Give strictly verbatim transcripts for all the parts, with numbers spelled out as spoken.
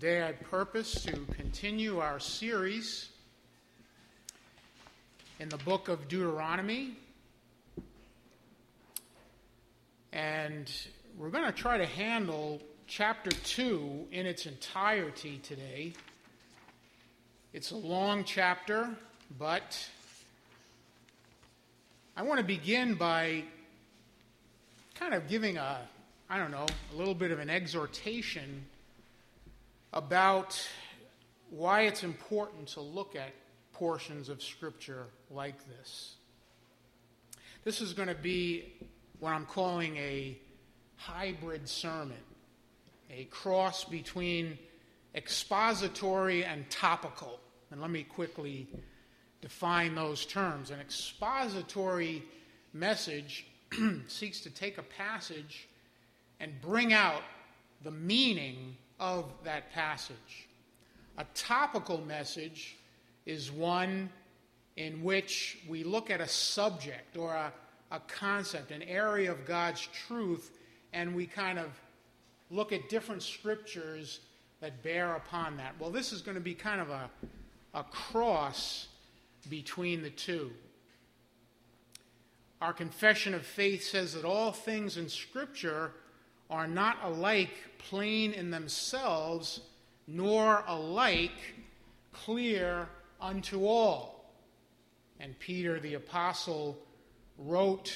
Today I purpose to continue our series in the book of Deuteronomy. And we're going to try to handle chapter two in its entirety today. It's a long chapter, but I want to begin by kind of giving a, I don't know, a little bit of an exhortation about why it's important to look at portions of Scripture like this. This is going to be what I'm calling a hybrid sermon, a cross between expository and topical. And let me quickly define those terms. An expository message seeks to take a passage and bring out the meaning of that passage. A topical message is one in which we look at a subject or a, a concept, an area of God's truth, and we kind of look at different scriptures that bear upon that. Well, this is going to be kind of a, a cross between the two. Our confession of faith says that all things in Scripture are not alike plain in themselves, nor alike clear unto all. And Peter the apostle wrote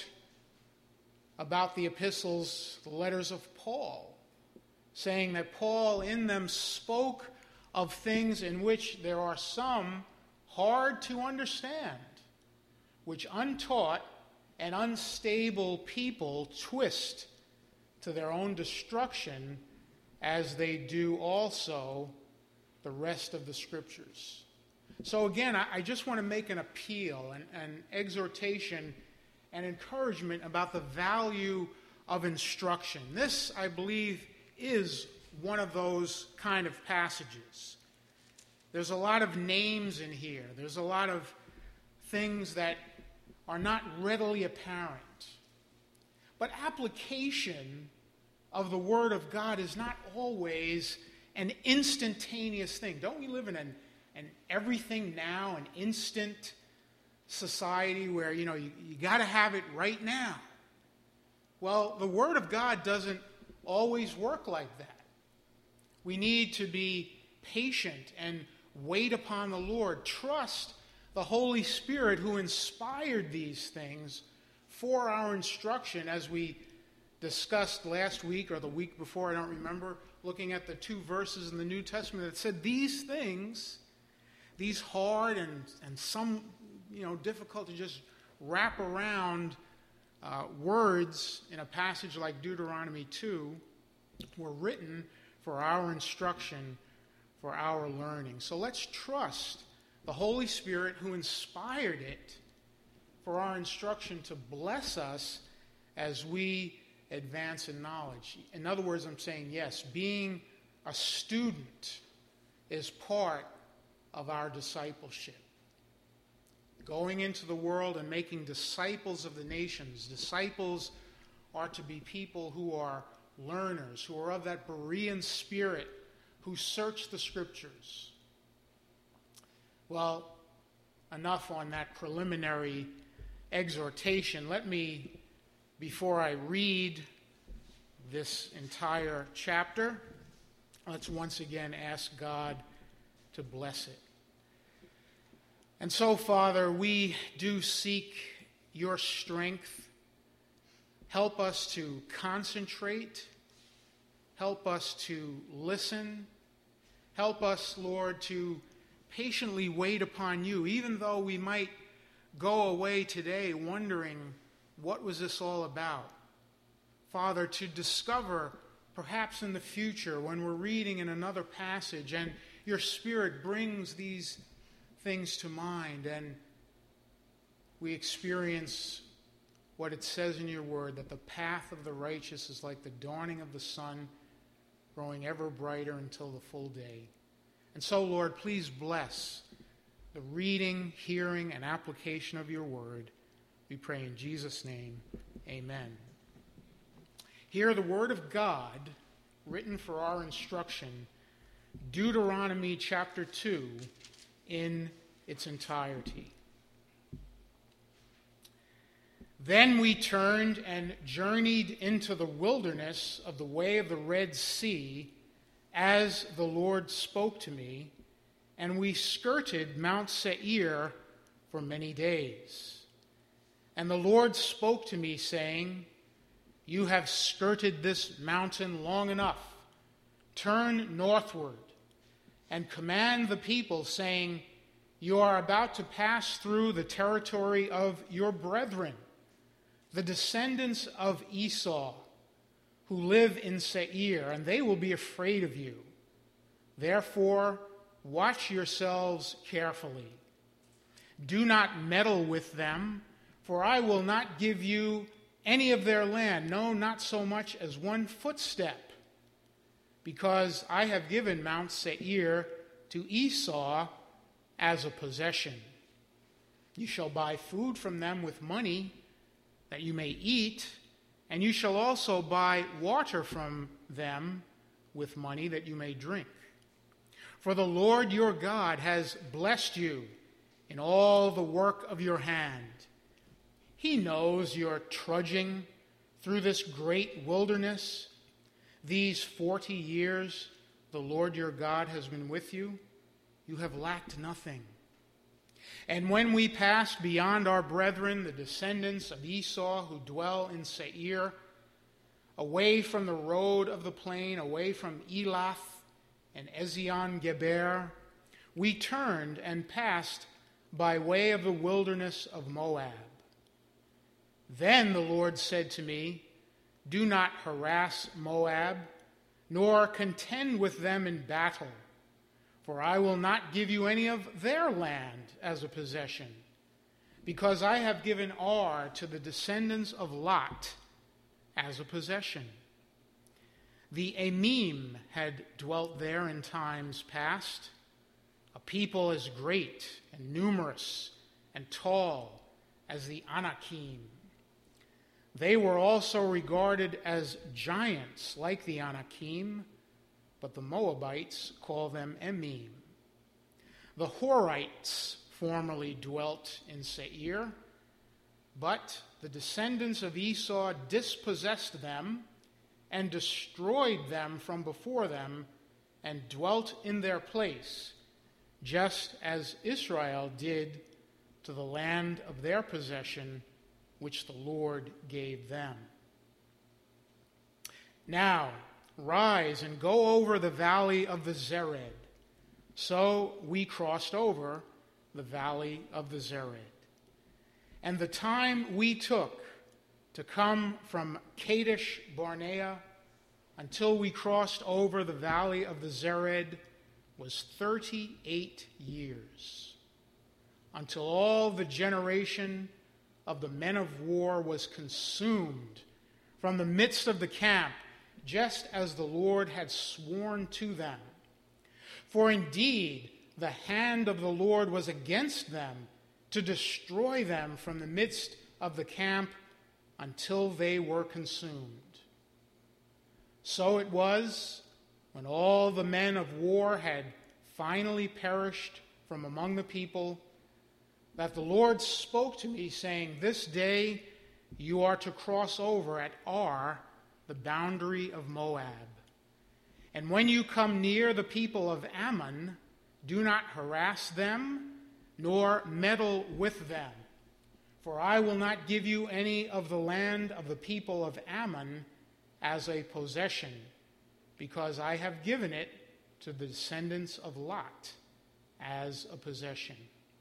about the epistles, the letters of Paul, saying that Paul in them spoke of things in which there are some hard to understand, which untaught and unstable people twist to their own destruction, as they do also the rest of the Scriptures. So again, I, I just want to make an appeal, an, an exhortation, and encouragement about the value of instruction. This, I believe, is one of those kind of passages. There's a lot of names in here. There's a lot of things that are not readily apparent. But application of the Word of God is not always an instantaneous thing. Don't we live in an, an everything now, an instant society where, you know, you, you got to have it right now? Well, the Word of God doesn't always work like that. We need to be patient and wait upon the Lord. Trust the Holy Spirit who inspired these things for our instruction, as we discussed last week or the week before, I don't remember, looking at the two verses in the New Testament that said these things, these hard and, and some, you know, difficult to just wrap around uh, words in a passage like Deuteronomy two were written for our instruction, for our learning. So let's trust the Holy Spirit who inspired it for our instruction to bless us as we advance in knowledge. In other words, I'm saying, yes, being a student is part of our discipleship. Going into the world and making disciples of the nations. Disciples are to be people who are learners, who are of that Berean spirit, who search the Scriptures. Well, enough on that preliminary exhortation. Let me, before I read this entire chapter, let's once again ask God to bless it. And so, Father, we do seek your strength. Help us to concentrate. Help us to listen. Help us, Lord, to patiently wait upon you, even though we might go away today wondering, what was this all about? Father, to discover perhaps in the future when we're reading in another passage and your Spirit brings these things to mind and we experience what it says in your word, that the path of the righteous is like the dawning of the sun, growing ever brighter until the full day. And so, Lord, please bless the reading, hearing, and application of your word. We pray in Jesus' name, amen. Hear the word of God, written for our instruction, Deuteronomy chapter two in its entirety. Then we turned and journeyed into the wilderness of the way of the Red Sea, as the Lord spoke to me, and we skirted Mount Seir for many days. And the Lord spoke to me, saying, "You have skirted this mountain long enough. Turn northward and command the people, saying, You are about to pass through the territory of your brethren, the descendants of Esau, who live in Seir, and they will be afraid of you. Therefore, watch yourselves carefully. Do not meddle with them, for I will not give you any of their land, no, not so much as one footstep, because I have given Mount Seir to Esau as a possession. You shall buy food from them with money, that you may eat, and you shall also buy water from them with money, that you may drink. For the Lord your God has blessed you in all the work of your hand. He knows you're trudging through this great wilderness. These forty years the Lord your God has been with you. You have lacked nothing. And when we passed beyond our brethren, the descendants of Esau who dwell in Seir, away from the road of the plain, away from Elath and Ezion-Geber, we turned and passed by way of the wilderness of Moab. Then the Lord said to me, Do not harass Moab, nor contend with them in battle, for I will not give you any of their land as a possession, because I have given Ar to the descendants of Lot as a possession. The Emim had dwelt there in times past, a people as great and numerous and tall as the Anakim. They were also regarded as giants like the Anakim, but the Moabites call them Emim. The Horites formerly dwelt in Seir, but the descendants of Esau dispossessed them and destroyed them from before them and dwelt in their place, just as Israel did to the land of their possession, which the Lord gave them. Now, rise and go over the valley of the Zered. So we crossed over the valley of the Zered. And the time we took to come from Kadesh Barnea until we crossed over the valley of the Zered was thirty-eight years, until all the generation of the men of war was consumed from the midst of the camp, just as the Lord had sworn to them. For indeed, the hand of the Lord was against them to destroy them from the midst of the camp until they were consumed. So it was, when all the men of war had finally perished from among the people, that the Lord spoke to me, saying, This day you are to cross over at Ar, the boundary of Moab. And when you come near the people of Ammon, do not harass them, nor meddle with them. For I will not give you any of the land of the people of Ammon as a possession, because I have given it to the descendants of Lot as a possession.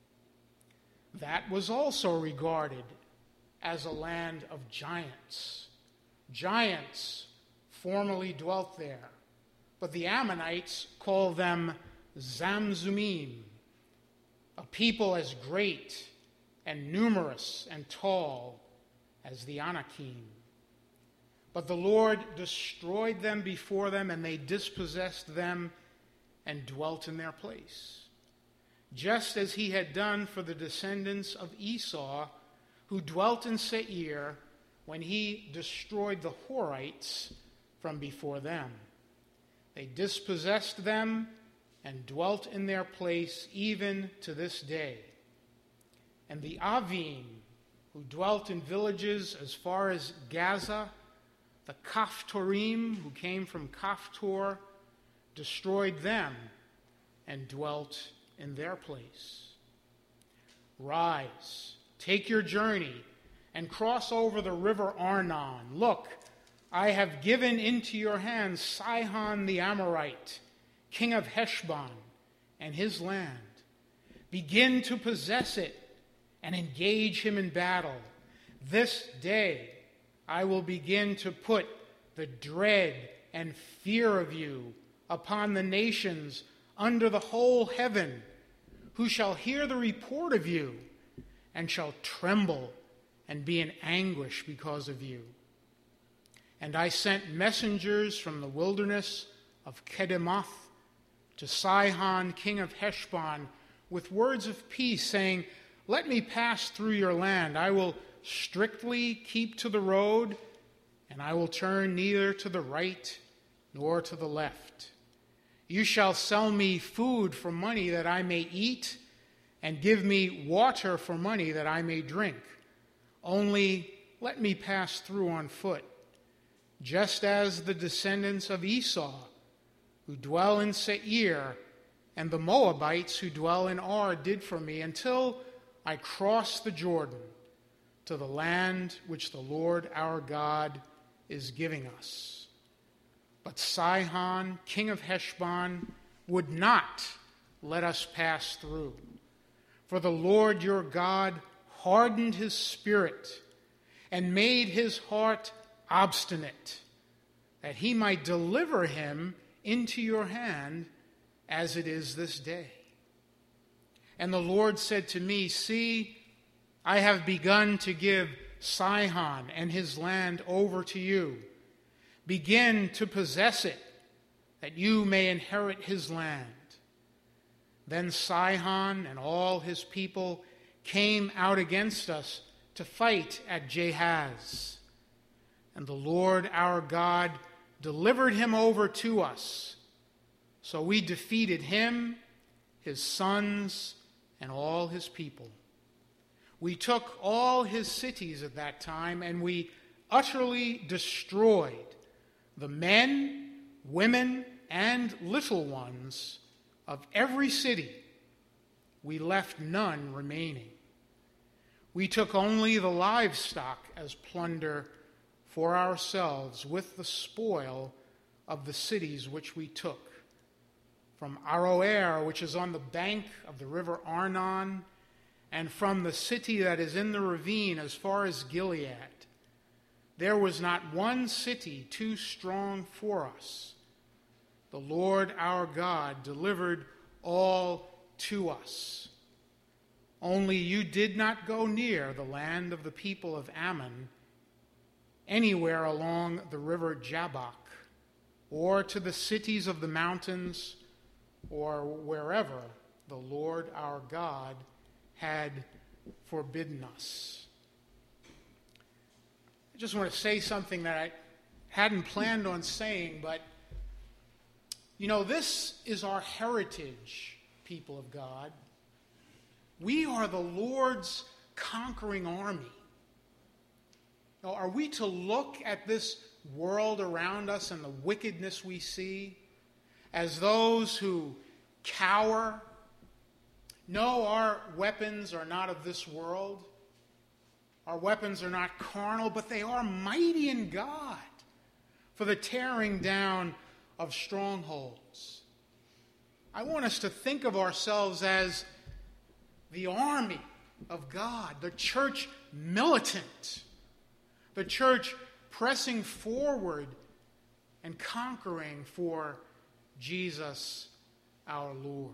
That was also regarded as a land of giants. Giants formerly dwelt there, but the Ammonites call them Zamzumim, a people as great and numerous and tall as the Anakim. But the Lord destroyed them before them, and they dispossessed them and dwelt in their place, just as he had done for the descendants of Esau, who dwelt in Seir when he destroyed the Horites from before them. They dispossessed them and dwelt in their place even to this day. And the Avim, who dwelt in villages as far as Gaza, the Kaphtorim, who came from Kaphtor, destroyed them and dwelt in their place. Rise, take your journey, and cross over the river Arnon. Look, I have given into your hands Sihon the Amorite, king of Heshbon, and his land. Begin to possess it and engage him in battle. This day I will begin to put the dread and fear of you upon the nations under the whole heaven, who shall hear the report of you and shall tremble and be in anguish because of you. And I sent messengers from the wilderness of Kedemoth to Sihon, king of Heshbon, with words of peace, saying, let me pass through your land. I will strictly keep to the road, and I will turn neither to the right nor to the left. You shall sell me food for money that I may eat, and give me water for money that I may drink. Only let me pass through on foot, just as the descendants of Esau, who dwell in Seir, and the Moabites who dwell in Ar did for me, until I cross the Jordan to the land which the Lord our God is giving us. But Sihon, king of Heshbon, would not let us pass through. For the Lord your God hardened his spirit and made his heart obstinate, that he might deliver him into your hand as it is this day. And the Lord said to me, see, I have begun to give Sihon and his land over to you. Begin to possess it, that you may inherit his land. Then Sihon and all his people came out against us to fight at Jahaz. And the Lord our God delivered him over to us. So we defeated him, his sons, and all his people. We took all his cities at that time, and we utterly destroyed the men, women, and little ones of every city. We left none remaining. We took only the livestock as plunder for ourselves with the spoil of the cities which we took. From Aroer, which is on the bank of the river Arnon, and from the city that is in the ravine as far as Gilead. There was not one city too strong for us. The Lord our God delivered all to us. Only you did not go near the land of the people of Ammon, anywhere along the river Jabbok, or to the cities of the mountains, or wherever the Lord our God had forbidden us. I just want to say something that I hadn't planned on saying, but you know, this is our heritage, people of God. We are the Lord's conquering army. Now, are we to look at this world around us and the wickedness we see as those who cower? No, our weapons are not of this world. Our weapons are not carnal, but they are mighty in God for the tearing down of strongholds. I want us to think of ourselves as the army of God, the church militant, the church pressing forward and conquering for Jesus our Lord.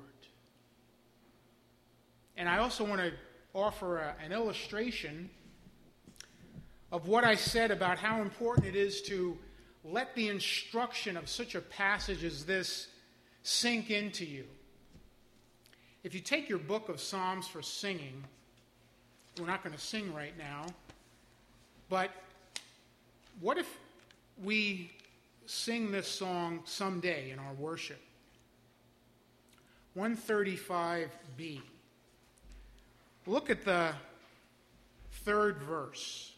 And I also want to offer a, an illustration of what I said about how important it is to let the instruction of such a passage as this sink into you. If you take your book of Psalms for singing, we're not going to sing right now, but what if we sing this song someday in our worship? one thirty-five b. Look at the third verse.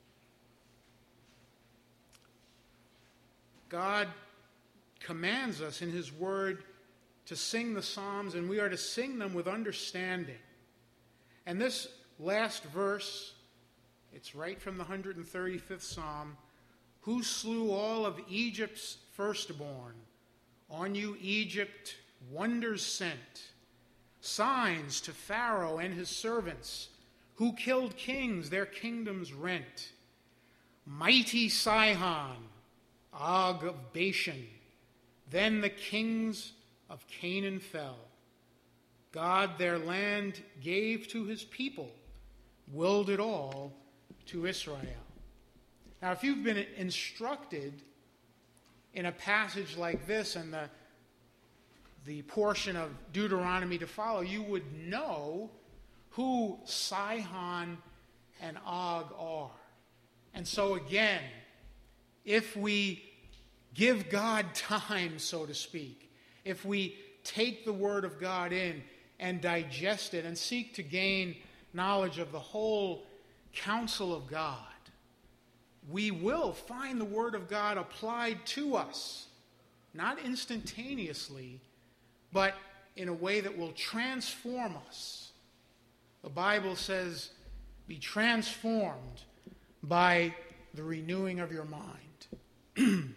God commands us in his word to sing the Psalms, and we are to sing them with understanding. And this last verse, it's right from the one hundred thirty-fifth Psalm. Who slew all of Egypt's firstborn? On you, Egypt, wonders sent, signs to Pharaoh and his servants, who killed kings, their kingdoms rent. Mighty Sihon, Og of Bashan, then the kings of Canaan fell. God their land gave to his people, willed it all to Israel. Now, if you've been instructed in a passage like this and the, the portion of Deuteronomy to follow, you would know who Sihon and Og are. And so again, if we give God time, so to speak, if we take the Word of God in and digest it and seek to gain knowledge of the whole counsel of God, we will find the Word of God applied to us, not instantaneously, but in a way that will transform us. The Bible says, be transformed by the renewing of your mind.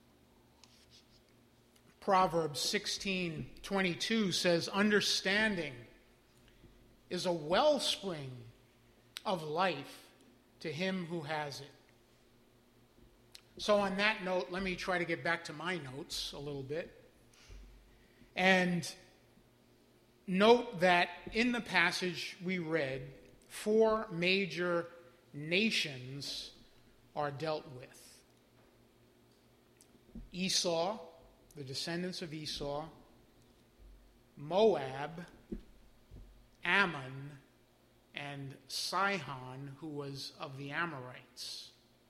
Proverbs sixteen twenty-two says, understanding is a wellspring of life to him who has it. So on that note, let me try to get back to my notes a little bit. And note that in the passage we read, four major nations are dealt with. Esau, the descendants of Esau, Moab, Ammon, and Sihon, who was of the Amorites.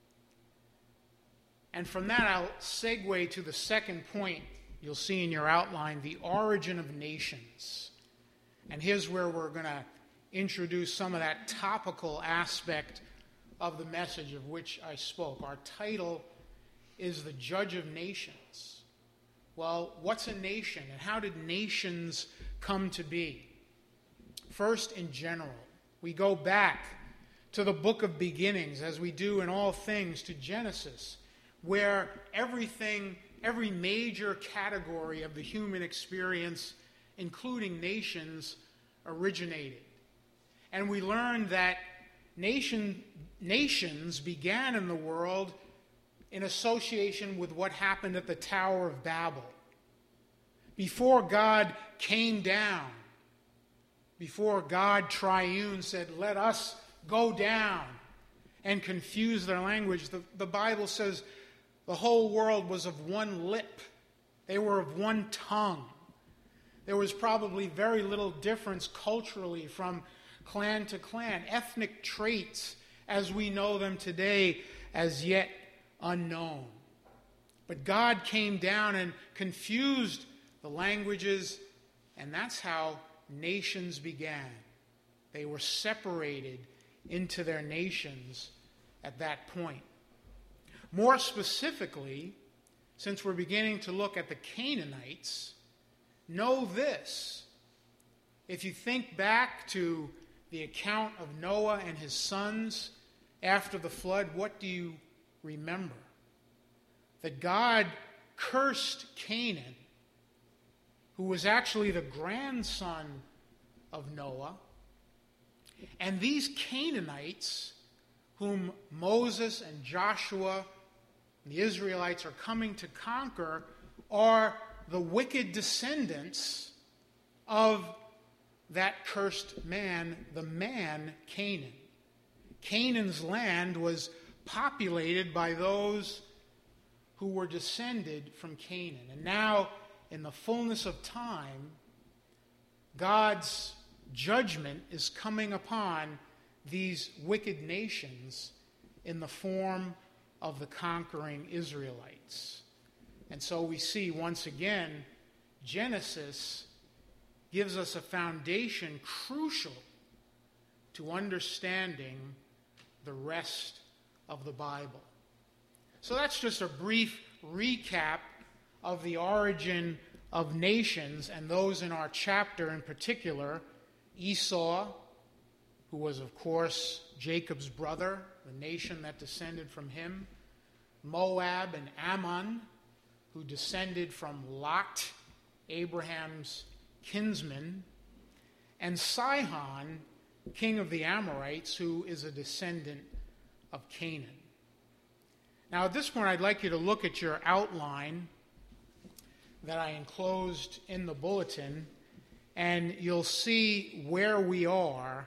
And from that, I'll segue to the second point you'll see in your outline, the origin of nations. And here's where we're going to introduce some of that topical aspect of the message of which I spoke. Our title is The Judge of Nations. Well, what's a nation, and how did nations come to be? First, in general, we go back to the book of beginnings, as we do in all things, to Genesis, where everything, every major category of the human experience, including nations, originated. And we learned that nation, nations began in the world in association with what happened at the Tower of Babel. Before God came down, before God triune said, let us go down and confuse their language, the, the Bible says the whole world was of one lip. They were of one tongue. There was probably very little difference culturally from clan to clan. Ethnic traits, as we know them today, as yet unknown. But God came down and confused the languages, and that's how nations began. They were separated into their nations at that point. More specifically, since we're beginning to look at the Canaanites, know this. If you think back to the account of Noah and his sons after the flood, what do you remember? That God cursed Canaan, who was actually the grandson of Noah. And these Canaanites, whom Moses and Joshua and the Israelites are coming to conquer, are the wicked descendants of that cursed man, the man Canaan. Canaan's land was populated by those who were descended from Canaan. And now, in the fullness of time, God's judgment is coming upon these wicked nations in the form of the conquering Israelites. And so we see once again Genesis gives us a foundation crucial to understanding the rest of the Bible. So that's just a brief recap of the origin of nations, and those in our chapter in particular: Esau, who was, of course, Jacob's brother, the nation that descended from him; Moab and Ammon, who descended from Lot, Abraham's kinsman; and Sihon, king of the Amorites, who is a descendant of Canaan. Now, at this point, I'd like you to look at your outline that I enclosed in the bulletin, and you'll see where we are,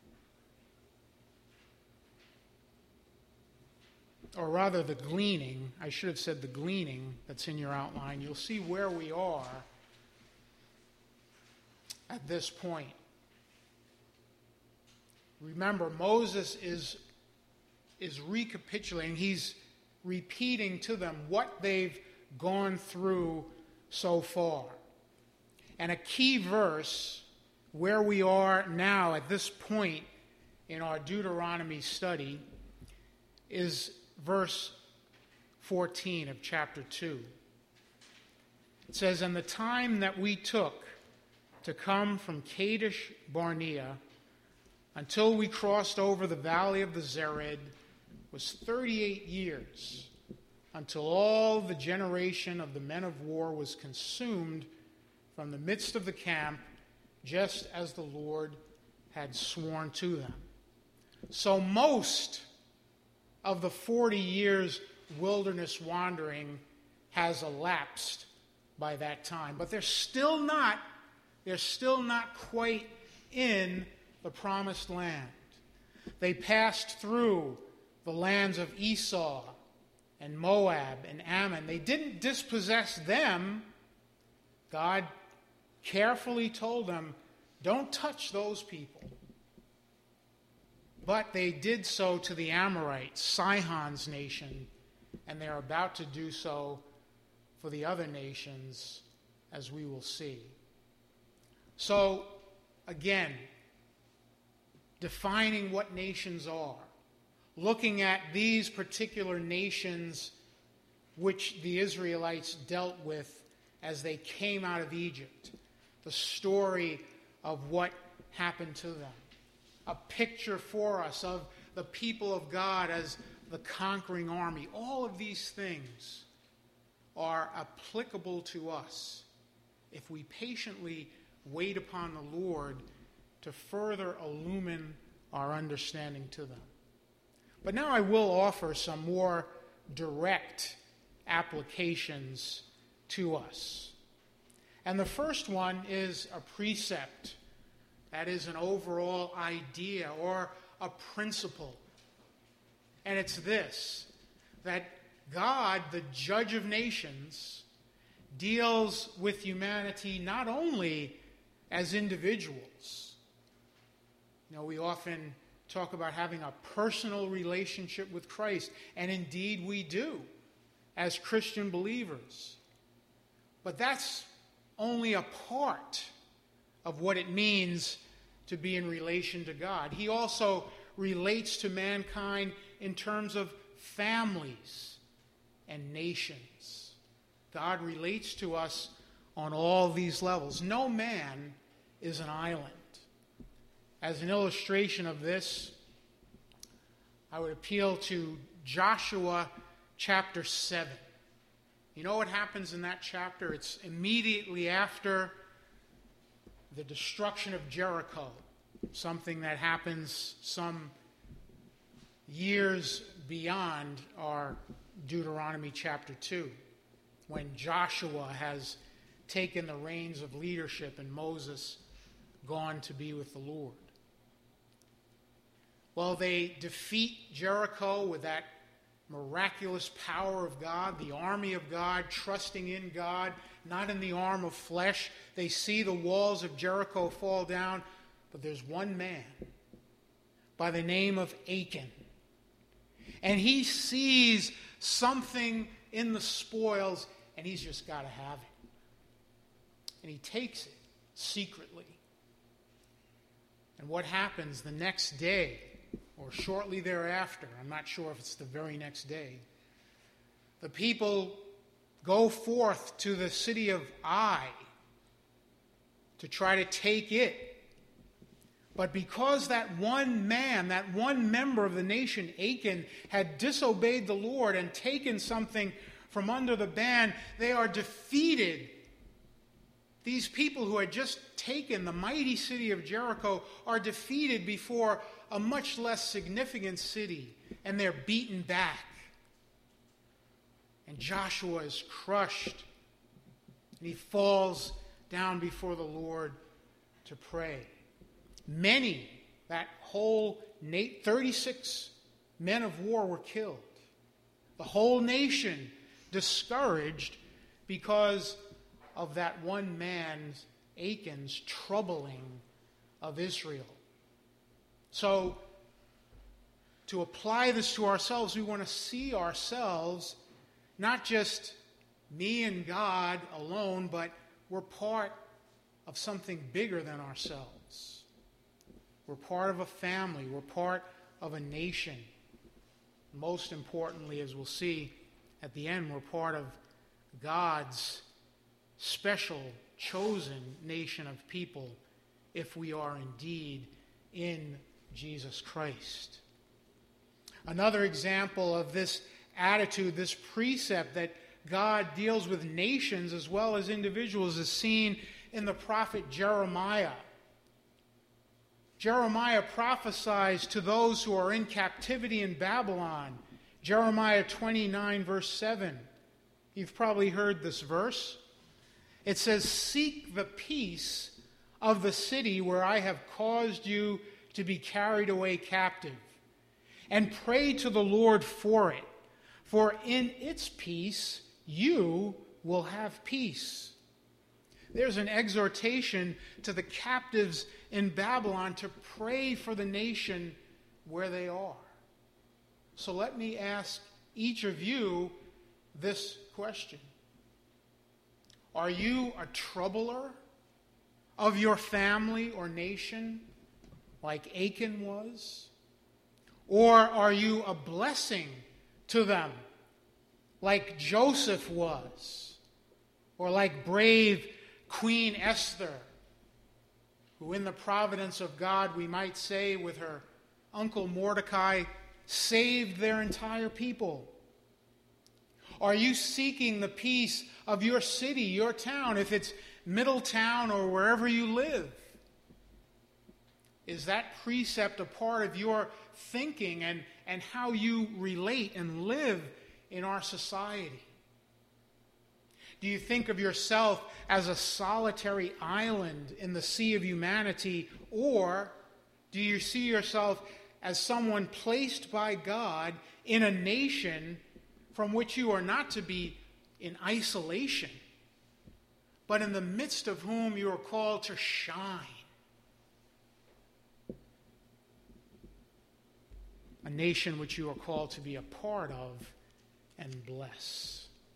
or rather the gleaning, I should have said the gleaning that's in your outline. You'll see where we are at this point. Remember, Moses is, is recapitulating, he's repeating to them what they've gone through so far. And a key verse where we are now at this point in our Deuteronomy study is verse fourteen of chapter two. It says, "And the time that we took to come from Kadesh Barnea until we crossed over the valley of the Zered was thirty-eight years, until all the generation of the men of war was consumed from the midst of the camp, just as the Lord had sworn to them." So most of the forty years wilderness wandering has elapsed by that time. But they're still not, they're still not quite in the promised land. They passed through the lands of Esau and Moab and Ammon. They didn't dispossess them. God carefully told them, don't touch those people. But they did so to the Amorites, Sihon's nation, and they're about to do so for the other nations, as we will see. So, again, defining what nations are, looking at these particular nations which the Israelites dealt with as they came out of Egypt, the story of what happened to them, a picture for us of the people of God as the conquering army. All of these things are applicable to us if we patiently wait upon the Lord to further illumine our understanding to them. But now I will offer some more direct applications to us. And the first one is a precept. That is an overall idea or a principle. And it's this, that God, the judge of nations, deals with humanity not only as individuals. You know, we often talk about having a personal relationship with Christ, and indeed we do as Christian believers. But that's only a part of what it means to be in relation to God. He also relates to mankind in terms of families and nations. God relates to us on all these levels. No man is an island. As an illustration of this, I would appeal to Joshua chapter seven. You know what happens in that chapter? It's immediately after the destruction of Jericho, something that happens some years beyond our Deuteronomy chapter two, when Joshua has taken the reins of leadership and Moses gone to be with the Lord. Well, they defeat Jericho with that miraculous power of God, the army of God, trusting in God, not in the arm of flesh. They see the walls of Jericho fall down, but there's one man by the name of Achan. And he sees something in the spoils, and he's just got to have it. And he takes it, secretly. And what happens the next day, or shortly thereafter, I'm not sure if it's the very next day, the people go forth to the city of Ai to try to take it. But because that one man, that one member of the nation, Achan, had disobeyed the Lord and taken something from under the ban, they are defeated. These people who had just taken the mighty city of Jericho are defeated before a much less significant city, and they're beaten back. And Joshua is crushed, and he falls down before the Lord to pray. Many, that whole thirty-six men of war were killed. The whole nation discouraged because of that one man's, Achan's, troubling of Israel. So, to apply this to ourselves, we want to see ourselves, not just me and God alone, but we're part of something bigger than ourselves. We're part of a family. We're part of a nation. Most importantly, as we'll see at the end, we're part of God's special, chosen nation of people if we are indeed in Jesus Christ. Another example of this attitude, this precept that God deals with nations as well as individuals, is seen in the prophet Jeremiah. Jeremiah prophesies to those who are in captivity in Babylon. Jeremiah twenty-nine, verse seven. You've probably heard this verse. It says, "Seek the peace of the city where I have caused you to be carried away captive, and pray to the Lord for it, for in its peace you will have peace." There's an exhortation to the captives in Babylon to pray for the nation where they are. So let me ask each of you this question. Are you a troubler of your family or nation like Achan was? Or are you a blessing to them like Joseph was? Or like brave Queen Esther, who in the providence of God, we might say, with her uncle Mordecai, saved their entire people? Are you seeking the peace of your city, your town, if it's Middletown or wherever you live? Is that precept a part of your thinking and, and how you relate and live in our society? Do you think of yourself as a solitary island in the sea of humanity, or do you see yourself as someone placed by God in a nation from which you are not to be in isolation, but in the midst of whom you are called to shine? A nation which you are called to be a part of and bless.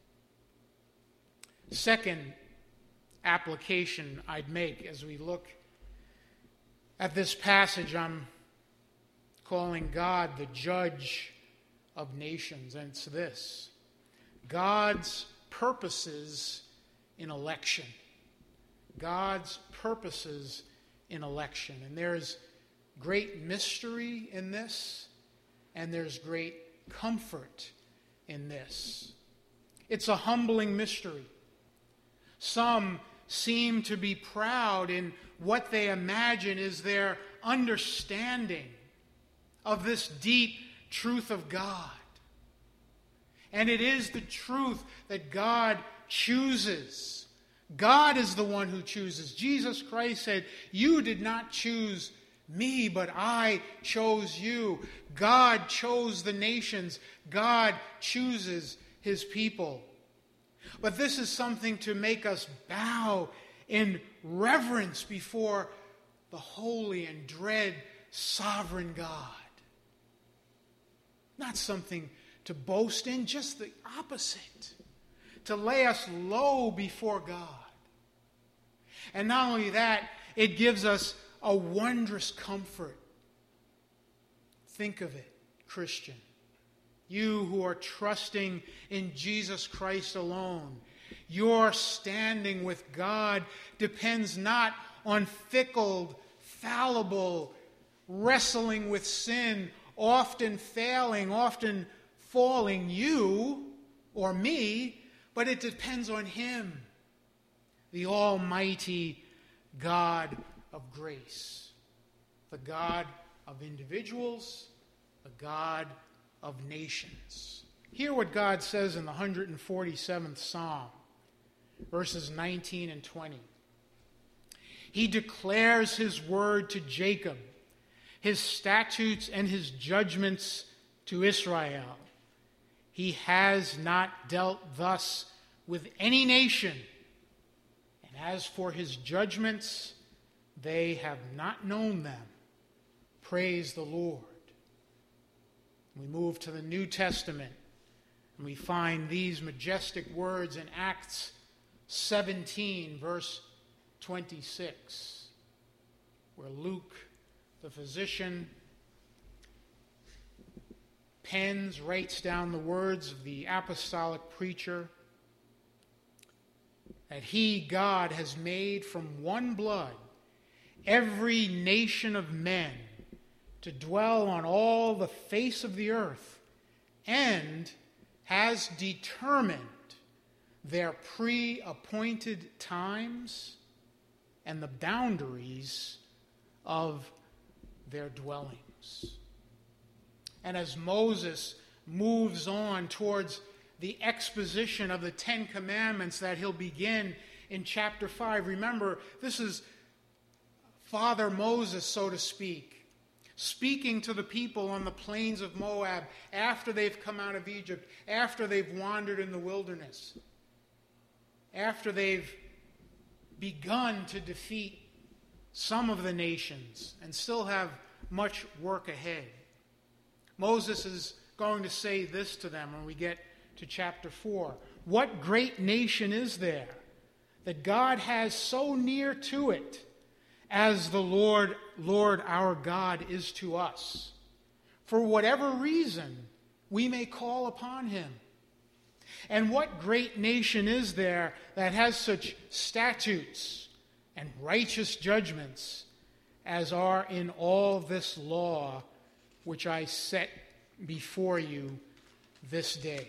Second application I'd make as we look at this passage, I'm calling God the judge of nations, and it's this: God's purposes in election. God's purposes in election. And there's great mystery in this, and there's great comfort in this. It's a humbling mystery. Some seem to be proud in what they imagine is their understanding of this deep truth of God. And it is the truth that God chooses. God is the one who chooses. Jesus Christ said, "You did not choose me, but I chose you." God chose the nations. God chooses his people. But this is something to make us bow in reverence before the holy and dread sovereign God. Not something to boast in, just the opposite. To lay us low before God. And not only that, it gives us a wondrous comfort. Think of it, Christian. You who are trusting in Jesus Christ alone, your standing with God depends not on fickle, fallible, wrestling with sin, often failing, often falling you or me, but it depends on Him, the Almighty God of grace, the God of individuals, the God of nations. Hear what God says in the one hundred forty-seventh Psalm, verses nineteen and twenty. He declares His word to Jacob, His statutes and His judgments to Israel. He has not dealt thus with any nation, and as for His judgments, they have not known them. Praise the Lord. We move to the New Testament, and we find these majestic words in Acts seventeen, verse twenty-six, where Luke, the physician, pens, writes down the words of the apostolic preacher, that He, God, has made from one blood every nation of men to dwell on all the face of the earth, and has determined their pre-appointed times and the boundaries of their dwellings. And as Moses moves on towards the exposition of the Ten Commandments that he'll begin in chapter five, remember, this is Father Moses, so to speak, speaking to the people on the plains of Moab after they've come out of Egypt, after they've wandered in the wilderness, after they've begun to defeat some of the nations and still have much work ahead. Moses is going to say this to them when we get to chapter four. What great nation is there that God has so near to it as the Lord, Lord our God is to us? For whatever reason we may call upon Him. And what great nation is there that has such statutes and righteous judgments as are in all this law which I set before you this day?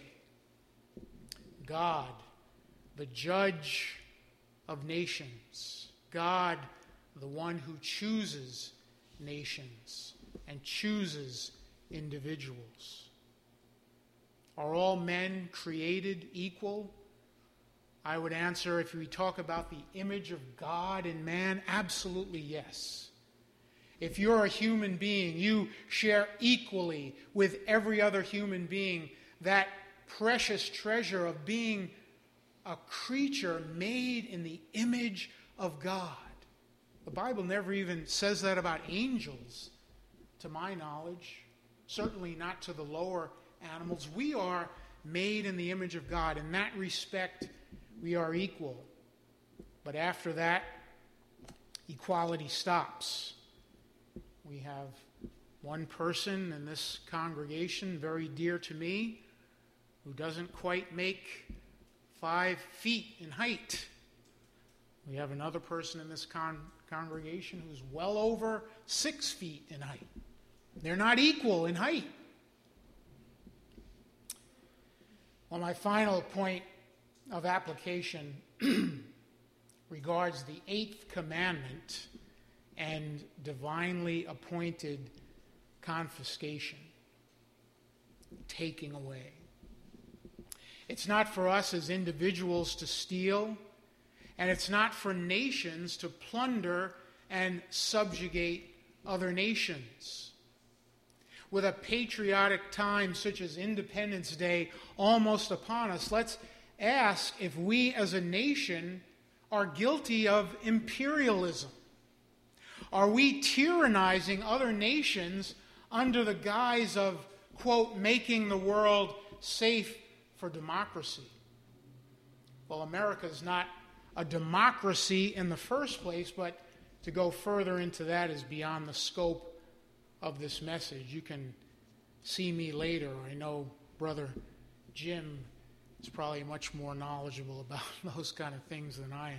God, the judge of nations, God, the one who chooses nations and chooses individuals. Are all men created equal? I would answer, if we talk about the image of God in man, absolutely yes. If you're a human being, you share equally with every other human being that precious treasure of being a creature made in the image of God. The Bible never even says that about angels, to my knowledge. Certainly not to the lower animals. We are made in the image of God. In that respect, we are equal. But after that, equality stops. We have one person in this congregation, very dear to me, who doesn't quite make five feet in height. We have another person in this con- congregation who's well over six feet in height. They're not equal in height. Well, my final point of application regards the eighth commandment and divinely appointed confiscation, taking away. It's not for us as individuals to steal, and it's not for nations to plunder and subjugate other nations. With a patriotic time such as Independence Day almost upon us, let's ask if we as a nation are guilty of imperialism. Are we tyrannizing other nations under the guise of, quote, making the world safe for democracy? Well, America is not a democracy in the first place, but to go further into that is beyond the scope of this message. You can see me later. I know Brother Jim is probably much more knowledgeable about those kind of things than I am.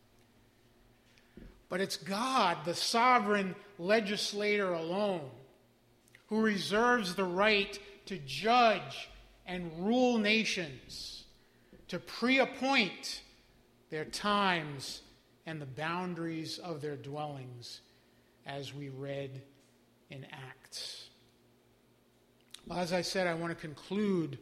But it's God, the sovereign legislator alone, who reserves the right to judge and rule nations, to pre-appoint their times and the boundaries of their dwellings, as we read in Acts. Well, as I said, I want to conclude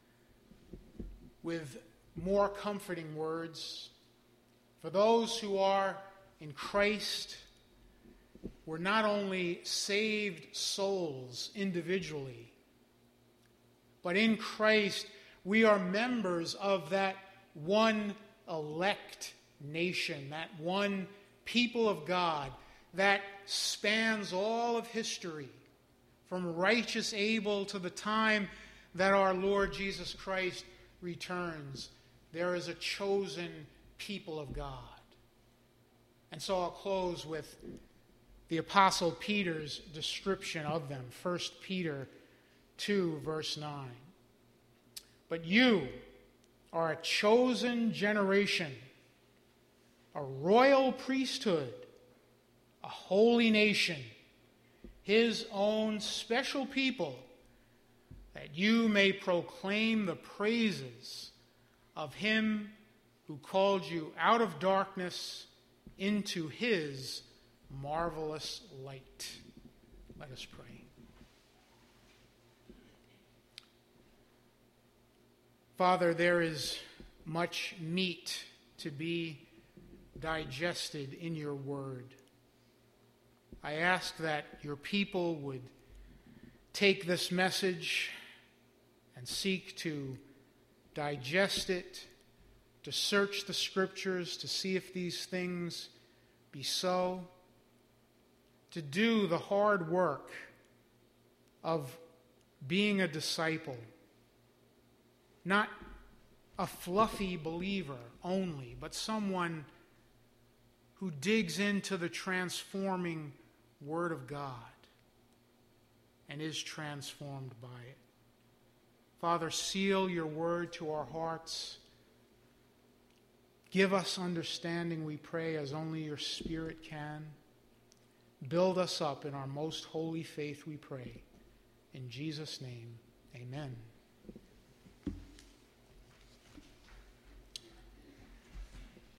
with more comforting words. For those who are in Christ, we're not only saved souls individually, but in Christ we are members of that one elect nation, that one people of God that spans all of history, from righteous Abel to the time that our Lord Jesus Christ returns. There is a chosen people of God. And so I'll close with the Apostle Peter's description of them. First Peter two, verse nine. But you are a chosen generation, a royal priesthood, a holy nation, his own special people, that you may proclaim the praises of him who called you out of darkness into his marvelous light. Let us pray. Father, there is much meat to be digested in your word. I ask that your people would take this message and seek to digest it, to search the scriptures, to see if these things be so, to do the hard work of being a disciple, not a fluffy believer only, but someone who digs into the transforming Word of God and is transformed by it. Father, seal your word to our hearts. Give us understanding, we pray, as only your Spirit can. Build us up in our most holy faith, we pray. In Jesus' name, amen.